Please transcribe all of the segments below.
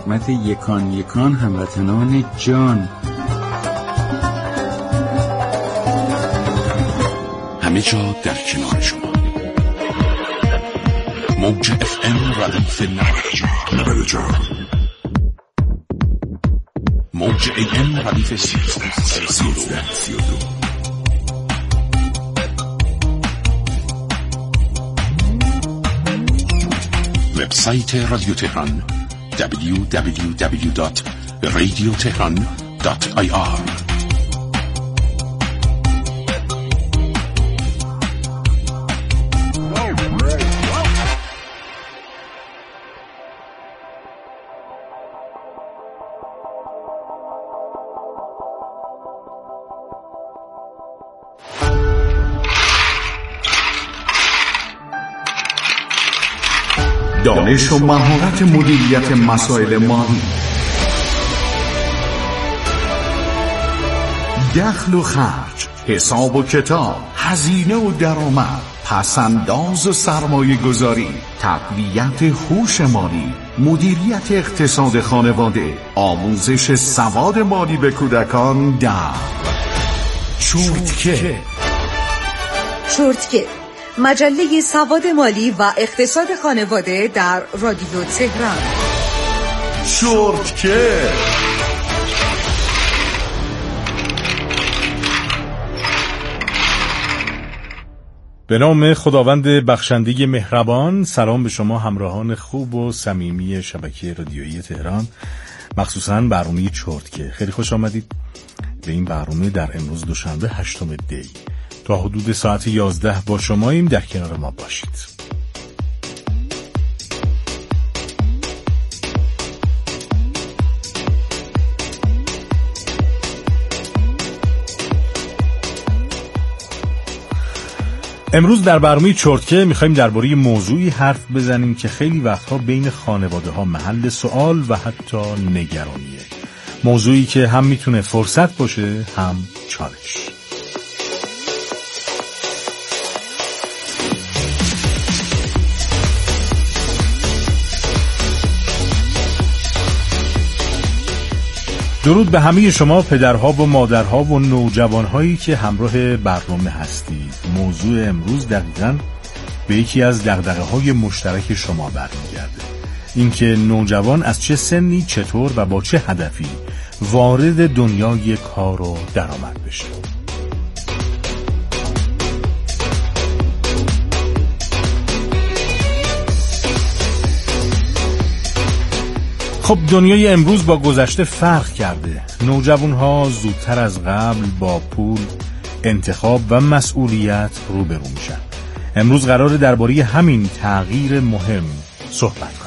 خدمت یکان یکان هموطنان جان. همه جا در کنار شما. موج FM ردیف 90 موج AM ردیف 1332. وبسایت رادیو تهران www.radiotehran.ir. دانش و مهارت مدیریت مسائل مالی، دخل و خرج، حساب و کتاب، هزینه و درآمد، پسنداز و سرمایه گذاری، تقویت هوش مالی، مدیریت اقتصاد خانواده، آموزش سواد مالی به کودکان در شورتکت. مجله سواد مالی و اقتصاد خانواده در رادیو تهران. شورتکت. به نام خداوند بخشنده مهربان. سلام به شما همراهان خوب و صمیمی شبکه رادیویی تهران، مخصوصاً برنامه شورتکت. خیلی خوش آمدید به این برنامه در امروز دوشنبه 8 دی. تا حدود ساعت 11 با شماییم، در کنار ما باشید. امروز در برنامه شورتکت میخوایم درباره موضوعی حرف بزنیم که خیلی وقتها بین خانواده ها محل سوال و حتی نگرانیه. موضوعی که هم میتونه فرصت باشه هم چالش. درود به همه شما پدرها و مادرها و نوجوانهایی که همراه برنامه هستید. موضوع امروز دقیقاً به یکی از دغدغه‌های مشترک شما برمیگرده. اینکه نوجوان از چه سنی، چطور و با چه هدفی وارد دنیای کار و درآمد بشه. خب دنیای امروز با گذشته فرق کرده. نوجوان‌ها زودتر از قبل با پول، انتخاب و مسئولیت روبرو میشن. امروز قراره درباره همین تغییر مهم صحبت کنیم.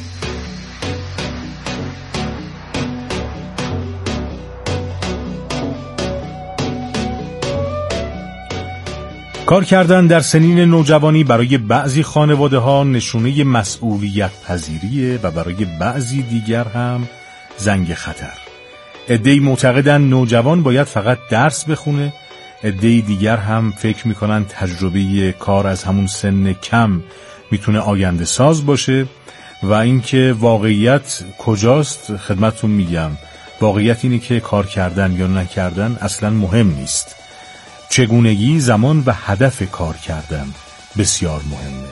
کار کردن در سنین نوجوانی برای بعضی خانواده‌ها نشونه مسئولیت پذیریه و برای بعضی دیگر هم زنگ خطر. عده‌ای معتقدن نوجوان باید فقط درس بخونه، عده‌ای دیگر هم فکر میکنن تجربه کار از همون سن کم میتونه آینده ساز باشه و اینکه واقعیت کجاست خدمتتون میگم. واقعیت اینه که کار کردن یا نکردن اصلاً مهم نیست. چگونگی، زمان و هدف کار کردن بسیار مهمه.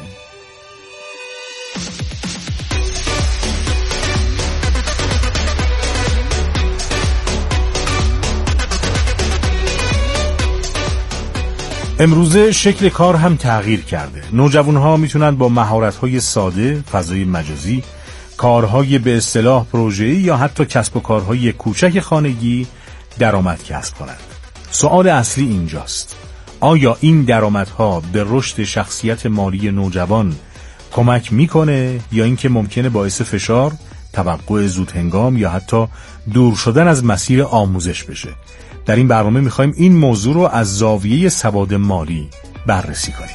امروزه شکل کار هم تغییر کرده. نوجوانها میتونن با مهارت‌های ساده، فضای مجازی، کارهای به اصطلاح پروژه‌ای یا حتی کسب و کارهای کوچک خانگی درآمد کسب کنند. سوال اصلی اینجاست: آیا این درآمدها به رشد شخصیت مالی نوجوان کمک میکنه یا اینکه ممکنه باعث فشار، توقع زودهنگام یا حتی دور شدن از مسیر آموزش بشه؟ در این برنامه میخوایم این موضوع رو از زاویه سواد مالی بررسی کنیم.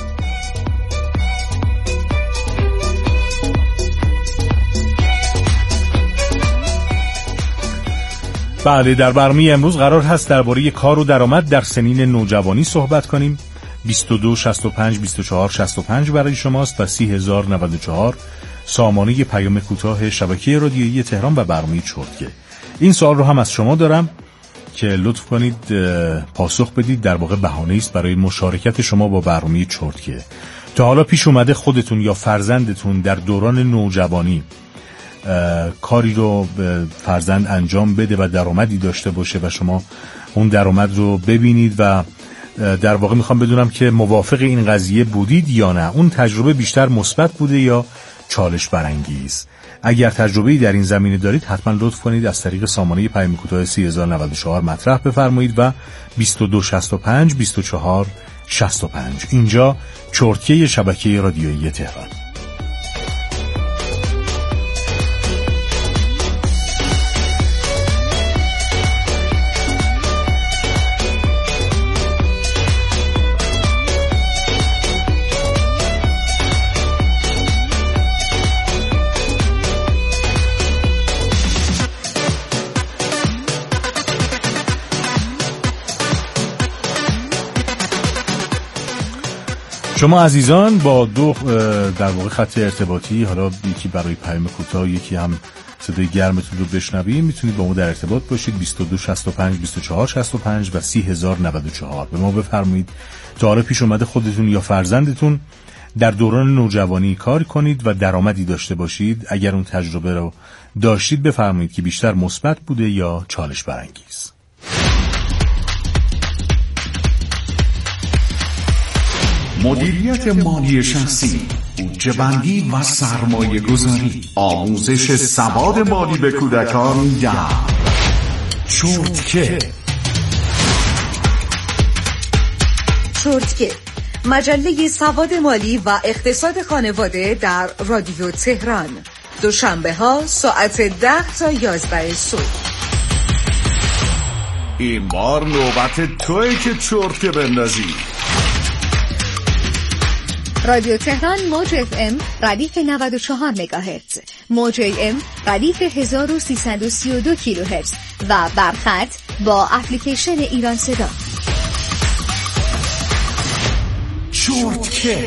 بله، در برنامه امروز قرار هست درباره کار و درآمد در سنین نوجوانی صحبت کنیم. 22 65 24 65 برای شماست و 30,094 سامانه پیام کوتاه شبکه رادیویی تهران و برنامه چرتکه. این سوال رو هم از شما دارم که لطف کنید پاسخ بدید. در واقع بهانه است برای مشارکت شما با برنامه چرتکه. تا حالا پیش اومده خودتون یا فرزندتون در دوران نوجوانی کاری رو فرزند انجام بده و درآمدی داشته باشه و شما اون درآمد رو ببینید و در واقع میخوام بدونم که موافق این قضیه بودید یا نه؟ اون تجربه بیشتر مثبت بوده یا چالش برانگیز؟ اگر تجربه‌ای در این زمینه دارید حتما لطف کنید از طریق سامانه پیام کوتاه 3094 مطرح بفرمایید و 2265 24 65. اینجا چرتکه شبکه رادیویی تهران. شما عزیزان با دو در واقع خط ارتباطی، حالا یکی برای پیام کوتاه یکی هم صدای گرمتون رو بشنویم، میتونید با ما در ارتباط باشید. 2265 24 65 و 3094. به ما بفرمایید تا حالا پیش اومده خودتون یا فرزندتون در دوران نوجوانی کار کنید و درآمدی داشته باشید؟ اگر اون تجربه رو داشتید بفرمایید که بیشتر مثبت بوده یا چالش برانگیز. مدیریت مالی شخصی، بودجه بندی و سرمایه گذاری، آموزش سواد مالی به کودکان در چرتکه. چرتکه، مجله سواد مالی و اقتصاد خانواده در رادیو تهران، دوشنبه ها ساعت 10 تا 11 صبح. این بار نوبت توئه که چرتکه بندازی. رادیو تهران موج FM ردیف 94 مگاهرتز، موج AM ردیف 1332 کیلوهرتز و برخط با اپلیکیشن ایران صدا. چرتکه.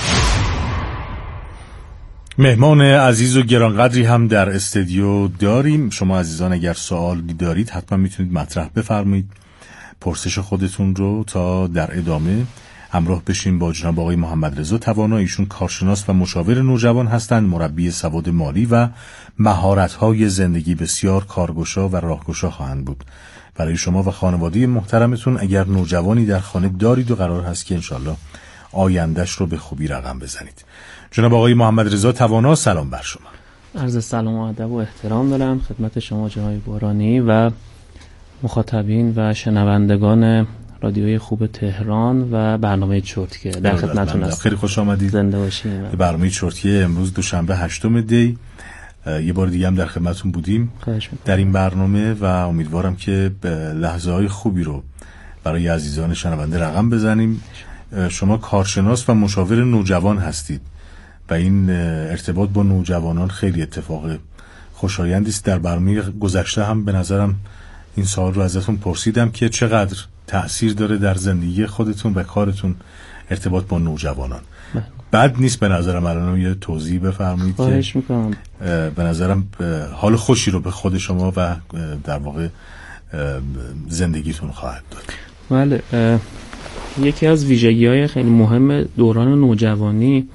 مهمان عزیز و گرانقدری هم در استودیو داریم. شما عزیزان اگر سوالی دارید حتما میتونید مطرح بفرمایید پرسش خودتون رو تا در ادامه همراه بشیم با جناب آقای محمد رضا توانا. ایشون کارشناس و مشاور نوجوان هستند، مربی سواد مالی و مهارت‌های زندگی بسیار کارگشا و راهگشا خواهند بود برای شما و خانواده محترمتون اگر نوجوانی در خانه دارید و قرار هست که انشالله آیندهش رو به خوبی رقم بزنید. جناب آقای محمد رضا توانا، سلام بر شما. عرض سلام و ادب و احترام دارم خدمت شما جناب بارانی و مخاطبین و شنوندگان رادیوی خوب تهران و برنامه چرتکه. در خدمتتون هستم. خیلی خوش آمدید. زنده باشین. برنامه چرتکه امروز دوشنبه 8 دی یه بار دیگه هم در خدمتتون بودیم در این برنامه و امیدوارم که لحظه‌های خوبی رو برای عزیزان شنونده رقم بزنیم. شما کارشناس و مشاور نوجوان هستید و این ارتباط با نوجوانان خیلی اتفاق خوشایندی است. در برنامه گذشته هم به نظرم این سوال رو ازتون پرسیدم که چقدر تأثیر داره در زندگی خودتون و کارتون ارتباط با نوجوانان. بد نیست به نظرم الان یه توضیح بفرمایید که به نظرم حال خوشی رو به خود شما و در واقع زندگیتون خواهد داد. بله، یکی از ویژگی‌های خیلی مهم دوران نوجوانی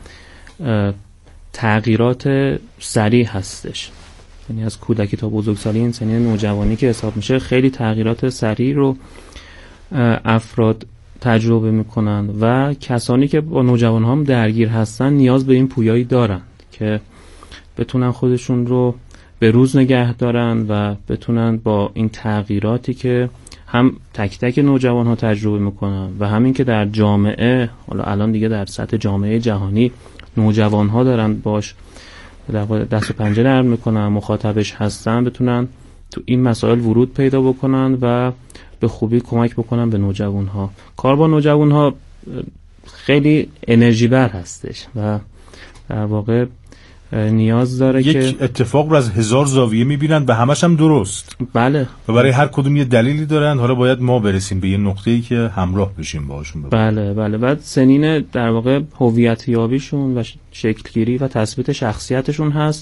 تغییرات سریع هستش. یعنی از کودکی تا بزرگسالی این سنین نوجوانی که حساب میشه خیلی تغییرات سریع رو افراد تجربه میکنن و کسانی که با نوجوان هم درگیر هستن نیاز به این پویایی دارن که بتونن خودشون رو به روز نگه دارن و بتونن با این تغییراتی که هم تک تک نوجوان ها تجربه میکنن و همین که در جامعه، حالا الان دیگه در سطح جامعه جهانی نوجوان ها دارن باش در واقع دست و پنجه نرم میکنن، مخاطبش هستن، بتونن تو این مسائل ورود پیدا بکنن و به خوبی کمک بکنن به نوجوان ها. کار با نوجوان ها خیلی انرژی بر هستش و در واقع نیاز داره که یک اتفاق رو از 1000 زاویه میبینن و همش هم درست. بله. و برای هر کدوم یه دلیلی دارن. حالا باید ما برسیم به یه نقطه‌ای که همراه بشیم باهاشون. بله. بعد سنین در واقع هویت یابیشون و شکلگیری و تثبیت شخصیتشون هست.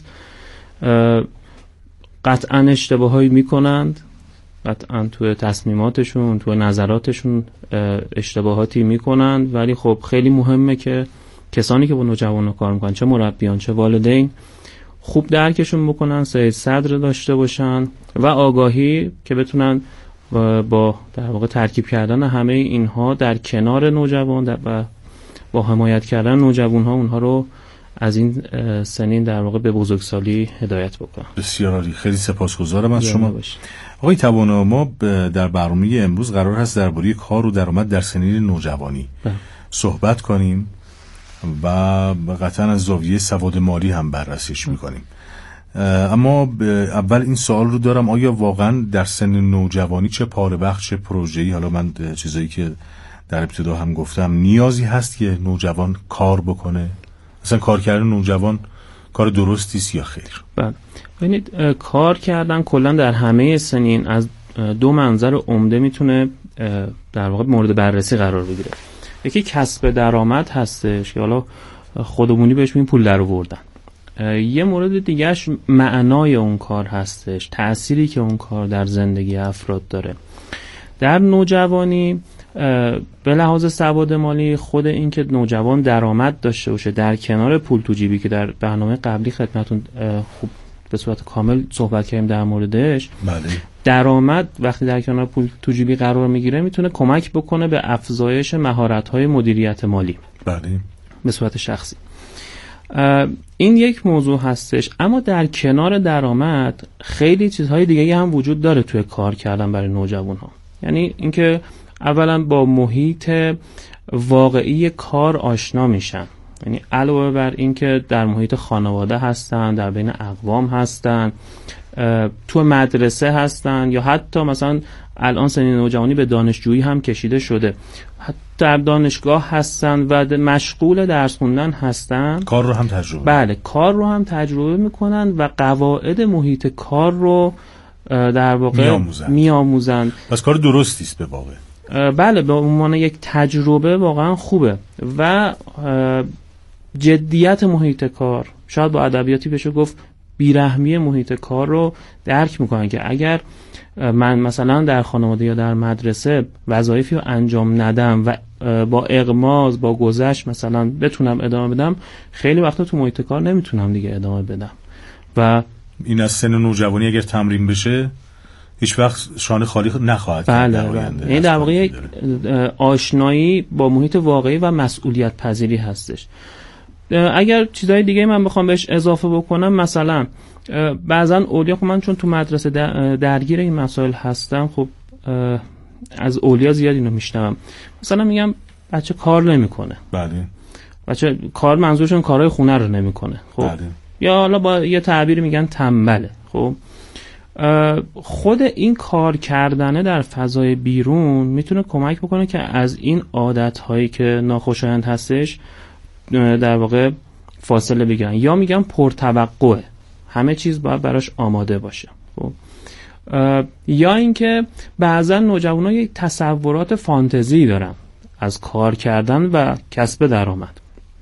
قطعا اشتباهایی میکنند، قطعا تو تصمیماتشون، تو نظراتشون اشتباهاتی میکنند، ولی خب خیلی مهمه که کسانی که با نوجوانان کار میکنن، چه مربیان چه والدین، خوب درکشون بکنن، سعی صدر داشته باشن و آگاهی که بتونن با در واقع ترکیب کردن همه اینها در کنار نوجوان و با حمایت کردن نوجوانها اونها رو از این سنین در واقع به بزرگسالی هدایت بکنن. بسیار عالی، خیلی سپاسگزارم از شما. آقای توانا، ما در برنامه امروز قرار هست درباره کار و درآمد در سنین نوجوانی صحبت کنیم و قطعا از زاویه سواد مالی هم بررسیش میکنیم. اما اول این سوال رو دارم، آیا واقعا در سن نوجوانی چه پاره چه پروژه‌ای، حالا من چیزایی که در ابتدا هم گفتم، نیازی هست که نوجوان کار بکنه؟ اصلا کار کردن نوجوان کار درستی است یا خیر؟ بله، ببینید کار کردن کلا در همه سنین از دو منظر عمده میتونه در واقع مورد بررسی قرار بگیره. یکی کسب درآمد هستش که حالا خودمونی بهش میگیم پول درآوردن. یه مورد دیگهش معنای اون کار هستش، تأثیری که اون کار در زندگی افراد داره. در نوجوانی به لحاظ سواد مالی، خود این که نوجوان درآمد داشته باشه در کنار پول تو جیبی که در برنامه قبلی خدمتتون خوب به صورت کامل صحبت کردیم در موردش. بله. درآمد وقتی در کنار پول تو جیبی قرار میگیره میتونه کمک بکنه به افزایش مهارت‌های مدیریت مالی. بله. به صورت شخصی. این یک موضوع هستش. اما در کنار درآمد خیلی چیزهای دیگه هم وجود داره توی کار کردن برای نوجوان‌ها. یعنی اینکه اولا با محیط واقعی کار آشنا میشن، یعنی علاوه بر این که در محیط خانواده هستن، در بین اقوام هستن، تو مدرسه هستن، یا حتی مثلا الان سنین نوجوانی به دانشجویی هم کشیده شده، حتی در دانشگاه هستن و مشغول درس خوندن هستن، کار رو هم تجربه. بله، کار رو هم تجربه میکنن و قواعد محیط کار رو در واقع میآموزن. پس کار درستی است به واقع. بله، به عنوان یک تجربه واقعا خوبه. و جدیت محیط کار، شاید با ادبیاتی بشه گفت بیرحمی محیط کار رو درک میکنن که اگر من مثلا در خانواده یا در مدرسه وظایفی رو انجام ندم و با اغماض با گذشت مثلا بتونم ادامه بدم، خیلی وقتا تو محیط کار نمیتونم دیگه ادامه بدم. و این از سن نوجوانی اگر تمرین بشه هیچ وقت شانه خالی نخواهد. بله. این در واقع یک آشنایی با محیط واقعی و مسئولیت پذیری هستش. اگر چیزهای دیگه من بخوام بهش اضافه بکنم، مثلا بعضن اولیا، خب من چون تو مدرسه درگیر این مسائل هستم، خب از اولیا زیاد اینو میشنوم، مثلا میگم بچه کار نمیکنه. بله. بچه کار منظورشون کارهای خونه رو نمیکنه. خب بله. یا حالا با یه تعبیری میگن تنبله. خب خود این کار کردنه در فضای بیرون میتونه کمک بکنه که از این عادت‌هایی که ناخوشایند هستش در واقع فاصله بگیرن، یا میگم پرتوقعه، همه چیز باید براش آماده باشه. خب یا اینکه بعضا نوجوانان یک تصورات فانتزی دارن از کار کردن و کسب درآمد.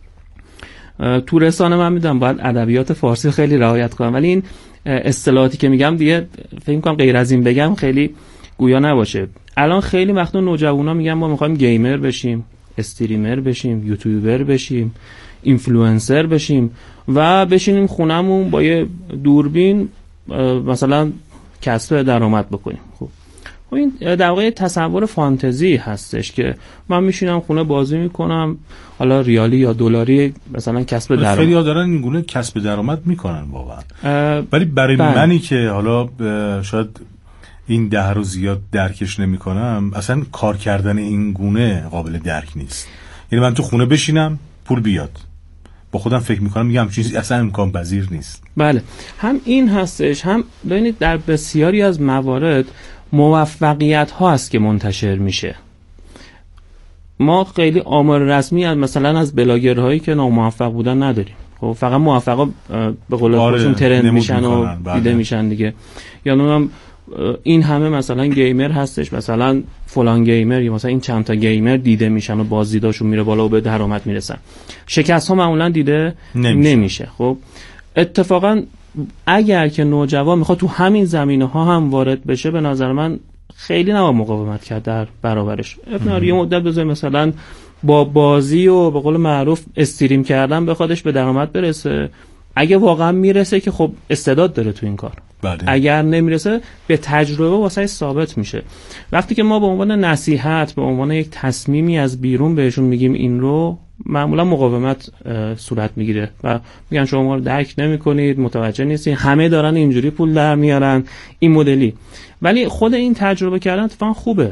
تو رسانه من میدونم باید ادبیات فارسی خیلی رعایت کنم، ولی این اصطلاحاتی که میگم دیگه فکر می‌کنم غیر از این بگم خیلی گویا نباشه. الان خیلی وقتا نوجوانا میگن ما می‌خوایم گیمر بشیم، استریمر بشیم، یوتیوبر بشیم، اینفلوئنسر بشیم و بشینیم خونمون با یه دوربین مثلا کسب درآمد بکنیم. خب این در واقع تصور فانتزی هستش که من میشینم خونه بازی میکنم، حالا ریالی یا دلاری مثلا کسب درآمد. خیلی‌ها دارن این گونه کسب درآمد میکنن واقعا. ولی برای منی که حالا شاید این ده رو زیاد درکش نمیکنم، اصلا کار کردن این گونه قابل درک نیست. یعنی من تو خونه بشینم پول بیاد، با خودم فکر میکنم میگم چیزی اصلا امکان پذیر نیست. بله، هم این هستش، هم ببینید در بسیاری از موارد موفقیت ها هست که منتشر میشه. ما خیلی آمار رسمی از مثلا از بلاگرهایی که ناموفق بودن نداریم. خب فقط موفقا به قول خودشون ترند میشن و دیده میشن دیگه. یا نمیدونم این همه مثلا گیمر هستش، مثلا فلان گیمر یا مثلا این چند تا گیمر دیده میشن و بازدیداشون میره بالا و به درآمد میرسن. شکست ها معمولا دیده نمیشه. خب اتفاقا اگر که نوجوان میخواد تو همین زمینه ها هم وارد بشه، به نظر من خیلی نباید مقاومت کرد در برابرش. یه مدت بذاریم مثلا با بازی و به قول معروف استریم کردن بخوادش به درآمد برسه. اگه واقعا میرسه که خب استعداد داره تو این کار. اگر نمیرسه به تجربه واسه ثابت میشه. وقتی که ما به عنوان نصیحت، به عنوان یک تصمیمی از بیرون بهشون میگیم این رو، معمولا مقاومت صورت میگیره و میگن شما رو درک نمیکنید، متوجه نیستین، همه دارن اینجوری پول در میارن، این مدلی. ولی خود این تجربه کردن اتفاقا خوبه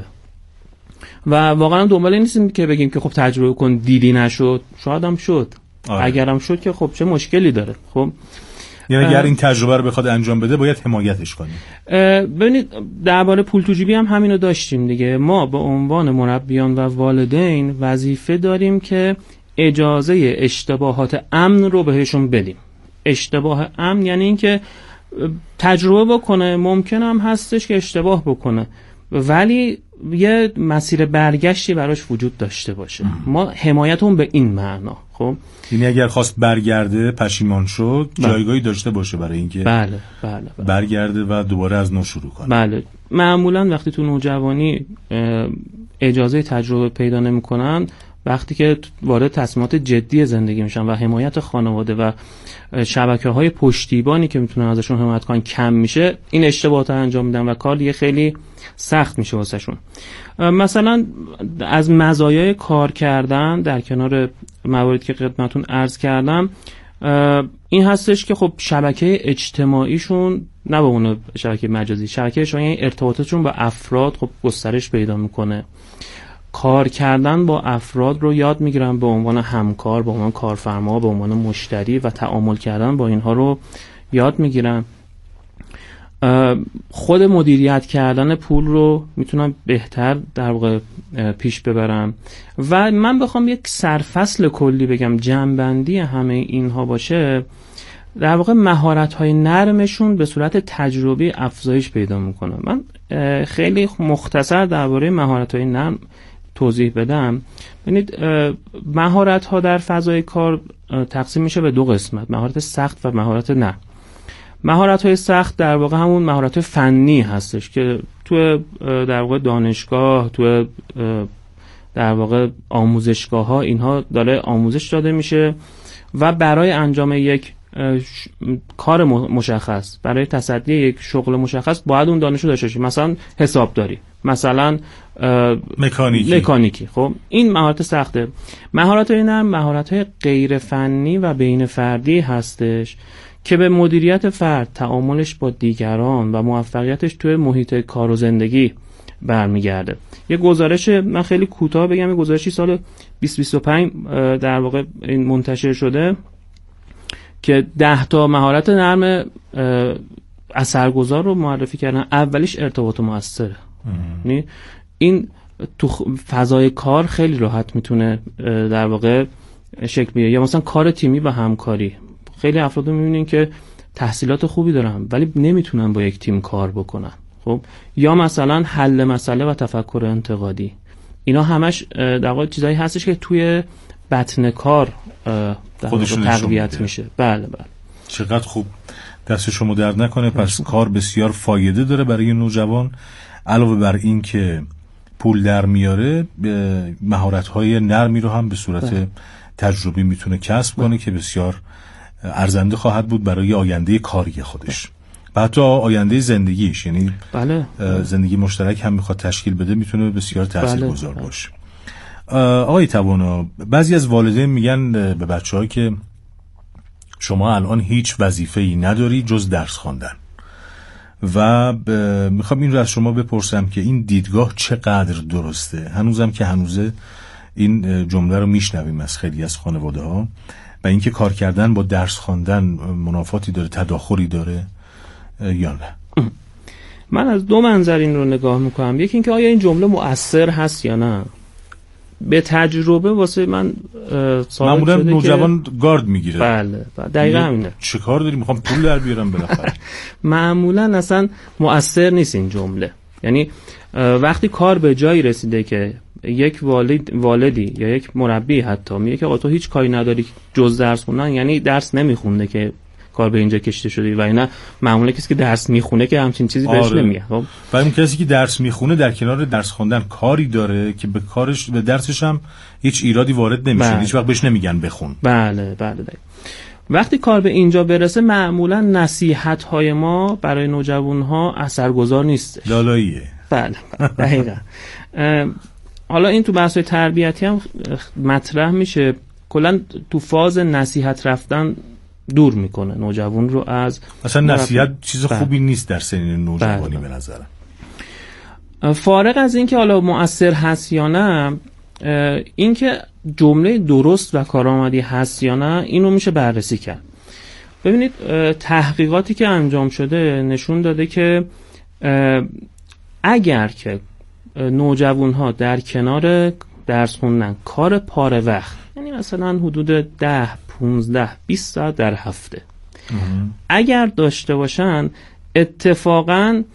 و واقعا دنبال نیستیم که بگیم که خب تجربه کن دیدی نشد، شاید هم شد. اگرم شد که خب چه مشکلی داره. خب یعنی اگر این تجربه رو بخواد انجام بده باید حمایتش کنیم. ببینید درباره پول تو جیبی هم همینو داشتیم دیگه. ما به عنوان مربیان و والدین وظیفه داریم که اجازه اشتباهات امن رو بهشون بدیم. اشتباه امن یعنی این که تجربه بکنه، ممکن هم هستش که اشتباه بکنه ولی یه مسیر برگشتی براش وجود داشته باشه. ما حمایتون به این معنا. خب یعنی اگر خواست برگرده، پشیمان شد، جایگاهی داشته باشه برای اینکه بله. برگرده و دوباره از نو شروع کنه. بله. معمولا وقتی تو نوجوانی اجازه تجربه پیدا نمی‌کنن، وقتی که وارد تصمیمات جدی زندگی میشن و حمایت خانواده و شبکه‌های پشتیبانی که میتونن ازشون حمایت کنن کم میشه، این اشتباهات رو انجام میدن و کار دیگه خیلی سخت میشه واسهشون. مثلا از مزایای کار کردن در کنار مواردی که خدمتتون عرض کردم این هستش که خب شبکه اجتماعیشون، نه به اون شبکه مجازی، شبکه اجتماعی ارتباطاتشون با افراد خب گسترش پیدا میکنه. کار کردن با افراد رو یاد میگیرن به عنوان همکار، به عنوان کارفرما، به عنوان مشتری و تعامل کردن با اینها رو یاد میگیرن. خود مدیریت کردن پول رو میتونن بهتر در واقع پیش ببرن. و من بخوام یک سرفصل کلی بگم، جمع‌بندی همه اینها باشه، در واقع مهارت‌های نرمشون به صورت تجربی افزایش پیدا میکنه. من خیلی مختصر درباره مهارت‌های نرم توضیح بدم. ببینید مهارت‌ها در فضای کار تقسیم میشه به دو قسمت: مهارت سخت و مهارت نرم. مهارت‌های سخت در واقع همون مهارت فنی هستش که تو در واقع دانشگاه، تو در واقع آموزشگاه‌ها اینها داره آموزش داده میشه و برای انجام یک کار مشخص، برای تصدی یک شغل مشخص باید اون دانش رو داشته باشی. مثلا حسابداری، مثلا مکانیکی. خب این مهارت سخته. مهارت‌های نرم مهارت‌های غیر فنی و بین فردی هستش که به مدیریت فرد، تعاملش با دیگران و موفقیتش توی محیط کار و زندگی برمیگرده. یه گزارش من خیلی کوتاه بگم، یه گزارشی سال 2025 در واقع این منتشر شده که 10 تا مهارت نرم اثرگذار رو معرفی کردن. اولیش ارتباط مؤثره. این تو فضای کار خیلی راحت میتونه در واقع شکل بگیره. یا مثلا کار تیمی و همکاری. خیلی افراد رو میبینین که تحصیلات خوبی دارن ولی نمیتونن با یک تیم کار بکنن. خب یا مثلا حل مسئله و تفکر انتقادی. اینا همش در واقع چیزایی هستش که توی بطن کار خودشون تقویت میشه. بله. چقدر خوب. دست شما درد نکنه. پس کار بسیار فایده داره برای نوجوان. علاوه بر این که پول در میاره، مهارت‌های نرمی رو هم به صورت تجربی میتونه کسب کنه که بسیار ارزنده خواهد بود برای آینده کاری خودش و حتی آینده زندگیش. یعنی زندگی مشترک هم میخواد تشکیل بده، میتونه بسیار تاثیرگذار باشه. آقای توانا، بعضی از والدین میگن به بچه‌ها که شما الان هیچ وظیفه‌ای نداری جز درس خواندن و میخوام این رو از شما بپرسم که این دیدگاه چقدر درسته؟ هنوزم که هنوزه این جمله رو میشنویم از خیلی از خانواده‌ها و اینکه کار کردن با درس خواندن منافاتی داره، تداخلی داره یا نه؟ من از دو منظر این رو نگاه میکنم. یکی اینکه آیا این جمله مؤثر هست یا نه. به تجربه واسه من معمولا نوجوان گارد میگیره. بله دقیقاً همینه. چه کار داری؟ میخوام پول در بیارم بالاخره. معمولا اصلا مؤثر نیست این جمله. یعنی وقتی کار به جایی رسیده که یک والدی یا یک مربی حتی میگه که آقا تو هیچ کاری نداری جز درس خوندن، یعنی درس نمیخونده که کار به اینجا کشیده شده. و اینا معمولا کسی که درس میخونه که همچین چیزی بهش نمیگه. خب ولی کسی که درس میخونه در کنار درس خوندن کاری داره که به درسش هم هیچ ایرادی وارد نمیشه. هیچ وقت بهش نمیگن بخون. بله وقتی کار به اینجا برسه معمولا نصیحت‌های ما برای نوجوان‌ها اثرگذار نیست. لالاییه. بله دقیقاً. حالا این تو بحث‌های تربیتی هم مطرح میشه. کلاً تو فاز نصیحت رفتن دور میکنه نوجوان رو از اصلا نصیحت چیز خوبی نیست در سنین نوجوانی به نظرم. فارغ از این که حالا مؤثر هست یا نه، این که جمله درست و کارآمدی هست یا نه اینو میشه بررسی کرد. ببینید تحقیقاتی که انجام شده نشون داده که اگر که نوجوان‌ها در کنار درس خوندن کار پاره وقت، یعنی مثلا حدود 10 15 20 ساعت در هفته اگر داشته باشن، اتفاقاً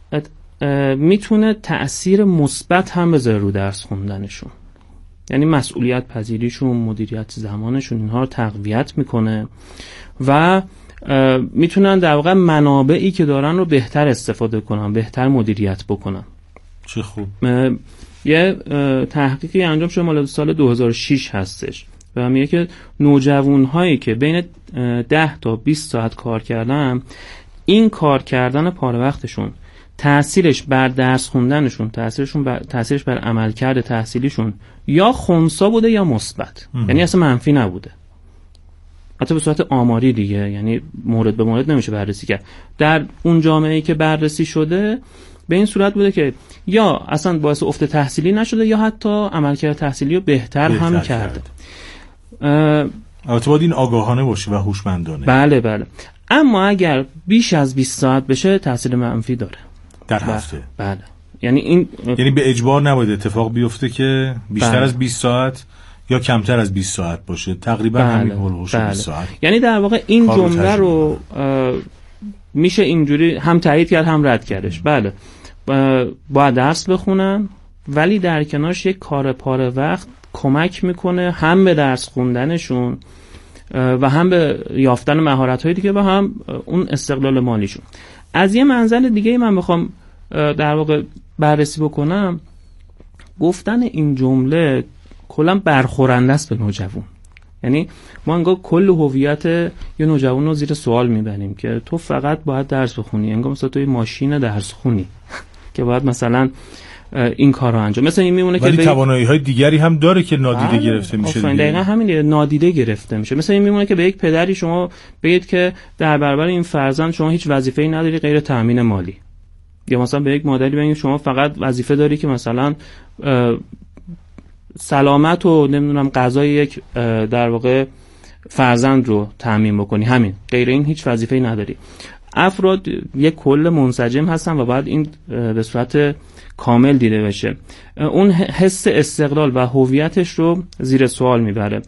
میتونه تأثیر مثبت هم بذاره رو درس خوندنشون. یعنی مسئولیت پذیریشون، مدیریت زمانشون، اینها رو تقویت میکنه و میتونن در واقع منابعی که دارن رو بهتر استفاده کنن، بهتر مدیریت بکنن. چه خوب. یه تحقیقی انجام شده مال سال 2006 هستش و میگه که نوجوان‌هایی که بین 10 تا 20 ساعت کار کردن، این کار کردن پاره وقتشون تأثیرش بر درس خوندنشون، تأثیرش بر عملکرد تحصیلیشون یا خنثی بوده یا مثبت. یعنی اصلا منفی نبوده. حتی به صورت آماری دیگه، یعنی مورد به مورد نمیشه بررسی کرد. در اون جامعه‌ای که بررسی شده به این صورت بوده که یا اصلا باعث افت تحصیلی نشده یا حتی عملکرد تحصیلی رو بهتر هم کرده. البته باید این آگاهانه باشه و هوشمندانه. بله. اما اگر بیش از 20 ساعت بشه تاثیر منفی داره در هفته. بله. یعنی به اجبار نباید اتفاق بیفته که بیشتر از 20 ساعت یا کمتر از 20 ساعت باشه. تقریبا همین هولوش 20 ساعت. یعنی در واقع این جمله رو میشه اینجوری هم تایید کرد هم رد کردش. بله باید درس بخونن، ولی در کنارش یک کار پاره وقت کمک میکنه هم به درس خوندنشون و هم به یافتن مهارت‌های دیگه و هم اون استقلال مالیشون. از یه منزل دیگه من بخوام در واقع بررسی بکنم، گفتن این جمله کلا برخورنده است به نوجوان. یعنی ما انگار کل هویت یه نوجوان رو زیر سوال میبریم که تو فقط باید درس بخونی، انگار مثلا توی ماشین درس خونی که باید مثلا این کار رو انجام. مثلا این میمونه که توانایی‌های دیگری هم داره که نادیده گرفته میشه. دقیقاً همینه، نادیده گرفته میشه. مثلا این میمونه که به یک پدری شما بگید که در برابر این فرزند شما هیچ وظیفه‌ای نداری غیر تامین مالی، یا مثلا به یک مادری بگید شما فقط وظیفه داری که مثلا سلامت و نمیدونم غذای یک در واقع فرزند رو تامین بکنی، همین، غیر این هیچ وظیفه‌ای نداری. افراد یک کل منسجم هستن و بعد این به صورت کامل دیده بشه. اون حس استقلال و هویتش رو زیر سوال میبره.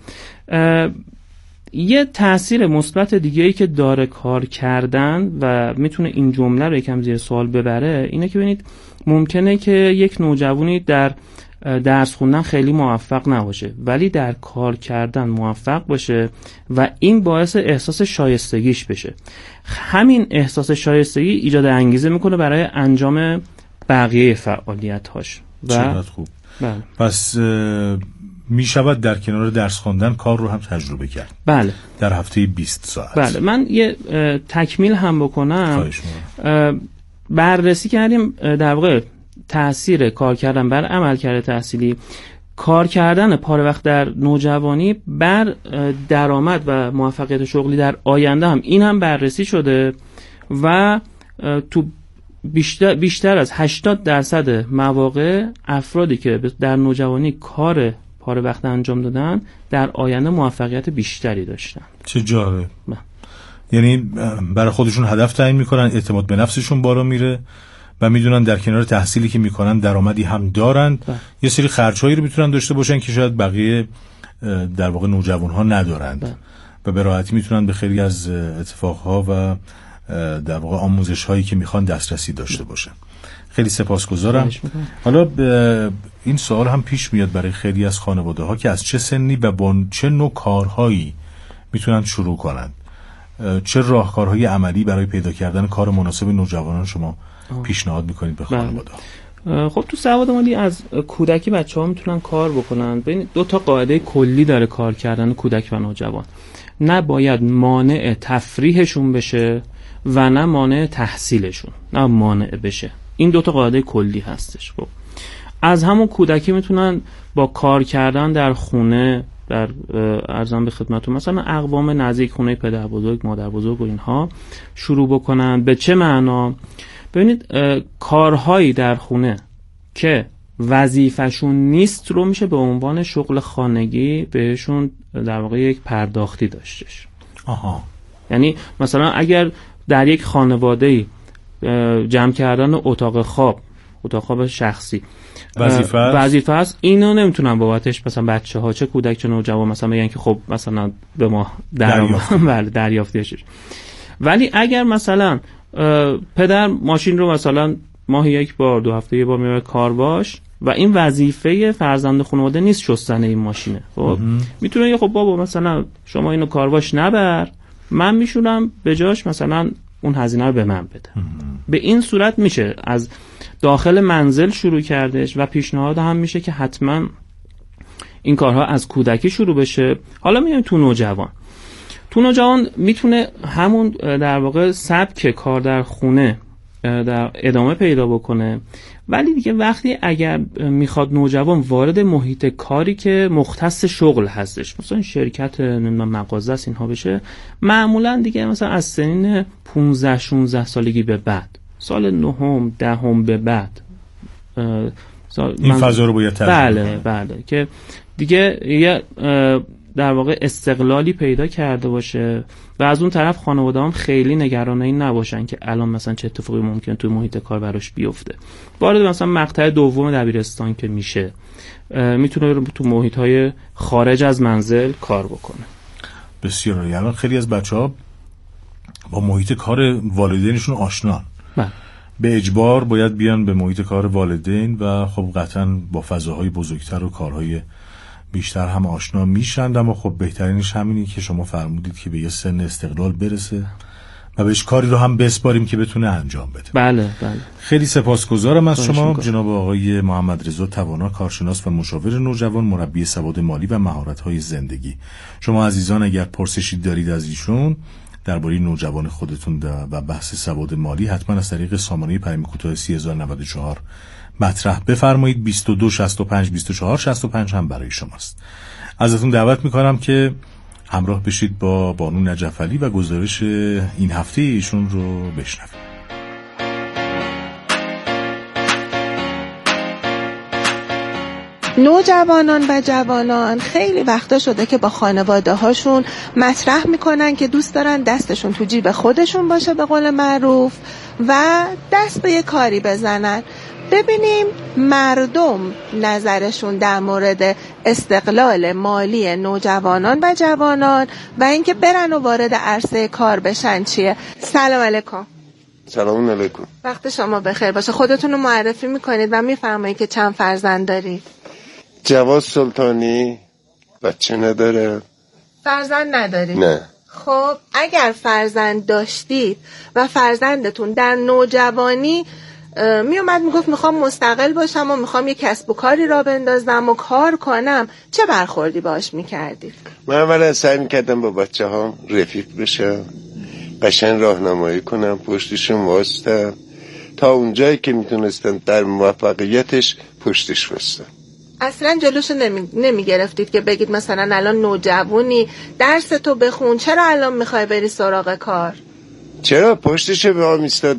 یه تأثیر مثبت دیگه‌ای که داره کار کردن و میتونه این جمله رو یکم زیر سوال ببره اینه که ببینید ممکنه که یک نوجوانی در درس خوندن خیلی موفق نباشه ولی در کار کردن موفق باشه و این باعث احساس شایستگیش بشه. همین احساس شایستگی ایجاد انگیزه میکنه برای انجام بقیه فعالیت‌هاش. چقدر خوب. بله. پس می شود در کنار درس خواندن کار رو هم تجربه کرد. بله. در هفته 20 ساعت. بله. من یه تکمیل هم بکنم. بررسی کردیم در واقع تأثیر کار کردن بر عملکرد تحصیلی، کار کردن پاره وقت در نوجوانی بر درآمد و موفقیت شغلی در آینده هم این هم بررسی شده و تو بیشتر از 80% مواقع افرادی که در نوجوانی کار پاره وقت انجام دادن در آینده موفقیت بیشتری داشتن. چه جالب. یعنی برای خودشون هدف تعیین میکنن، اعتماد به نفسشون بالا میره، و میدونن در کنار تحصیلی که میکنن درآمدی هم دارند، یه سری خرجایی رو میتونن داشته باشن که شاید بقیه در واقع نوجوان‌ها ندارند و به راحتی میتونن به خیلی از اتفاقها و در واقع آموزش‌هایی که میخوان دسترسی داشته باشن. خیلی سپاسگزارم. حالا این سوال هم پیش میاد برای خیلی از خانواده‌ها که از چه سنی و با چه نوع کارهایی میتونن شروع کنند. چه راهکارهای عملی برای پیدا کردن کار مناسب نوجوانان شما پیشنهاد میکنید به خانواده‌ها؟ خب تو سواد مالی از کودکی بچه‌ها میتونن کار بکنن. ببین 2 تا قاعده کلی داره کار کردن کودک و نوجوان. نباید مانع تفریحشون بشه و نه مانع تحصیلشون، نه مانع بشه. این 2 تا قاعده کلی هستش. خب از همون کودکی میتونن با کار کردن در خونه، در ارزم به خدمتتون مثلا اقوام نزدیک، خونه پدر بزرگ، مادر بزرگ و اینها شروع بکنن. به چه معنا؟ ببینید کارهایی در خونه که وظیفه‌شون نیست رو میشه به عنوان شغل خانگی بهشون در واقع یک پرداختی داشتش. یعنی مثلا اگر در یک خانواده‌ای جمع کردن اتاق خواب شخصی وظیفه است، اینو نمیتونن بابتش مثلا بچه‌ها چه کودک چه نوجوان مثلا بگن که خب مثلا به ما دریافتیش. ولی اگر مثلا پدر ماشین رو مثلا ماهی 1 بار 2 هفته 1 بار میبره کار باش و این وظیفه فرزند خانواده نیست شستن این ماشینه، خب میتونه خب بابا مثلا شما اینو کارواش نبر، من میشونم به جاش مثلا اون هزینه رو به من بده. به این صورت میشه از داخل منزل شروع کردش و پیشنهاد هم میشه که حتما این کارها از کودکی شروع بشه. حالا میایم تو نوجوان میتونه همون در واقع سبک کار در خونه در ادامه پیدا بکنه، ولی دیگه وقتی اگر میخواد نوجوان وارد محیط کاری که مختص شغل هستش، مثلا شرکت مغازه است اینها بشه، معمولا دیگه مثلا از سنین 15-16 سالگی به بعد، سال 9 10 به بعد این فضا رو باید بله که دیگه یه در واقع استقلالی پیدا کرده باشه و از اون طرف خانواده هم خیلی نگران این نباشن که الان مثلا چه اتفاقی ممکن توی محیط کار براش بیفته. وارد مثلا مقطع دوم دبیرستان که میشه میتونه تو محیط‌های خارج از منزل کار بکنه. بسیار عالی. الان خیلی از بچه‌ها با محیط کار والدینشون آشنان. به اجبار باید بیان به محیط کار والدین و خب قطعاً با فضاهای بزرگتر و کارهای بیشتر هم آشنا میشند، اما خب بهترینش همینی که شما فرمودید که به یه سن استقلال برسه و بهش کاری رو هم بسپاریم که بتونه انجام بده. بله. خیلی سپاسگزارم از شما جناب آقای محمد رضا توانا، کارشناس و مشاور نوجوان، مربی سواد مالی و مهارت‌های زندگی. شما عزیزان اگر پرسشی دارید از ایشون درباره نوجوان خودتون و بحث سواد مالی، حتما از طریق سامانه پیام کوتاه 3094 مطرح بفرمایید. 22 65 24 65 هم برای شماست. ازتون دعوت میکنم که همراه بشید با بانو نجف علی و گزارش این هفته ایشون رو بشنوید. نوجوانان و جوانان خیلی وقتا شده که با خانواده هاشون مطرح میکنن که دوست دارن دستشون تو جیب خودشون باشه به قول معروف و دست به یه کاری بزنن. ببینیم مردم نظرشون در مورد استقلال مالی نوجوانان و جوانان و اینکه برن و وارد عرصه کار بشن چیه. سلام علیکم. سلام علیکم. وقت شما بخیر باشه. خودتون رو معرفی میکنید و میفرمایید که چند فرزند دارید؟ جواد سلطانی. بچه نداره. فرزند ندارید؟ نه. خب اگر فرزند داشتید و فرزندتون در نوجوانی می اومد میگفت میخوام مستقل باشم و میخوام یه کسب و کاری را بندازم و کار کنم، چه برخوردی باش میکردید؟ من اولا سعی میکردم با بچه ها رفیق بشم، قشنگ راهنمایی کنم، پشتشون واسطم تا اونجایی که میتونستم در موفقیتش پشتش واسطم. اصلا جلوشو نمیگرفتید که بگید مثلا الان نوجوانی درس تو بخون، چرا الان میخوای بری سراغ کار؟ چرا پشتشو به هم ایستادم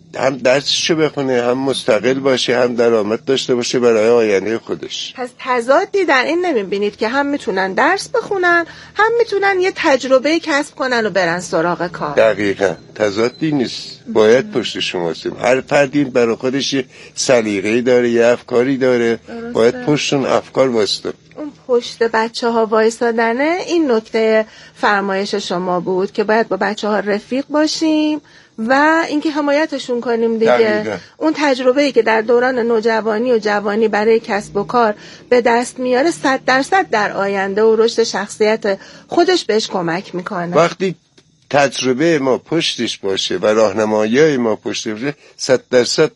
هم درسشو بخونه، هم مستقل باشه، هم درآمد داشته باشه برای آینده خودش. پس تضادی در این نمیبینید که هم میتونن درس بخونن، هم میتونن یه تجربه کسب کنن و برن سراغ کار؟ دقیقاً تضادی نیست، باید پشت شما باشیم. هر فردی برای خودش یه سلیقه‌ای داره، یه افکاری داره، باید پشت اون افکار واسطه. اون پشت بچه‌ها وایسادنه این نکته فرمایش شما بود که باید با بچه‌ها رفیق باشیم و اینکه حمایتشون کنیم دیگه. دقیقا. اون تجربه‌ای که در دوران نوجوانی و جوانی برای کسب و کار به دست میاره 100% در آینده و رشد شخصیت خودش بهش کمک میکنه. وقتی تجربه ما پشتش باشه و راهنمایی ما پشتش باشه 100%